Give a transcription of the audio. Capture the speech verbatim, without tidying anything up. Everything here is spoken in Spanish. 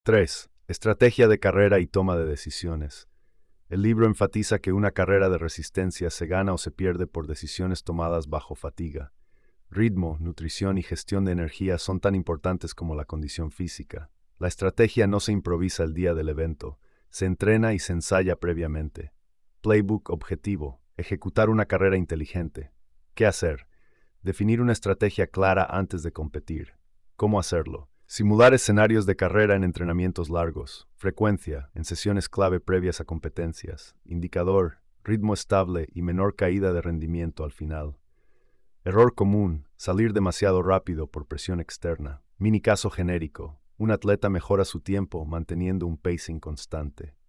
tres. Estrategia de carrera y toma de decisiones. El libro enfatiza que una carrera de resistencia se gana o se pierde por decisiones tomadas bajo fatiga. Ritmo, nutrición y gestión de energía son tan importantes como la condición física. La estrategia no se improvisa el día del evento, se entrena y se ensaya previamente. Playbook objetivo: ejecutar una carrera inteligente. ¿Qué hacer? Definir una estrategia clara antes de competir. ¿Cómo hacerlo? Simular escenarios de carrera en entrenamientos largos. Frecuencia, en sesiones clave previas a competencias. Indicador, ritmo estable y menor caída de rendimiento al final. Error común, salir demasiado rápido por presión externa. Mini caso genérico, un atleta mejora su tiempo manteniendo un pacing constante.